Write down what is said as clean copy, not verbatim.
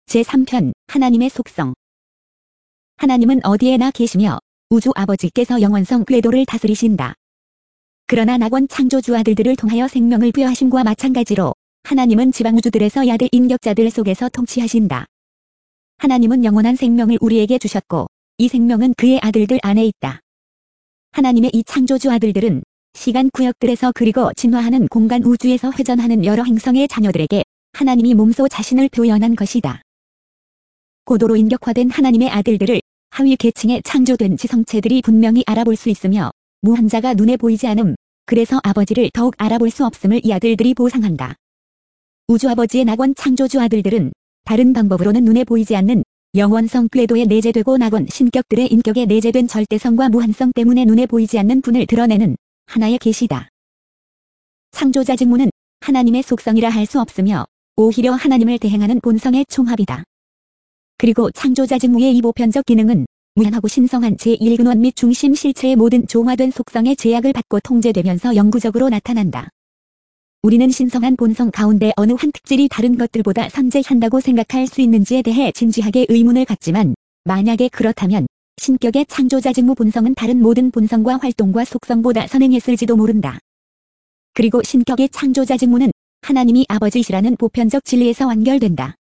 제3편 하나님의 속성. 하나님은 어디에나 계시며 우주 아버지께서 영원성 궤도를 다스리신다. 그러나 낙원 창조주 아들들을 통하여 생명을 부여하심과 마찬가지로 하나님은 지방우주들에서 야들 인격자들 속에서 통치하신다. 하나님은 영원한 생명을 우리에게 주셨고 이 생명은 그의 아들들 안에 있다. 하나님의 이 창조주 아들들은 시간 구역들에서 그리고 진화하는 공간 우주에서 회전하는 여러 행성의 자녀들에게 하나님이 몸소 자신을 표현한 것이다. 고도로 인격화된 하나님의 아들들을 하위 계층의 창조된 지성체들이 분명히 알아볼 수 있으며 무한자가 눈에 보이지 않음, 그래서 아버지를 더욱 알아볼 수 없음을 이 아들들이 보상한다. 우주아버지의 낙원 창조주 아들들은 다른 방법으로는 눈에 보이지 않는 영원성 궤도에 내재되고 낙원 신격들의 인격에 내재된 절대성과 무한성 때문에 눈에 보이지 않는 분을 드러내는 하나의 계시다. 창조자 직무는 하나님의 속성이라 할 수 없으며 오히려 하나님을 대행하는 본성의 총합이다. 그리고 창조자 직무의 이 보편적 기능은 무한하고 신성한 제1근원 및 중심 실체의 모든 조화된 속성의 제약을 받고 통제되면서 영구적으로 나타난다. 우리는 신성한 본성 가운데 어느 한 특질이 다른 것들보다 선재한다고 생각할 수 있는지에 대해 진지하게 의문을 갖지만 만약에 그렇다면 신격의 창조자 직무 본성은 다른 모든 본성과 활동과 속성보다 선행했을지도 모른다. 그리고 신격의 창조자 직무는 하나님이 아버지시라는 보편적 진리에서 완결된다.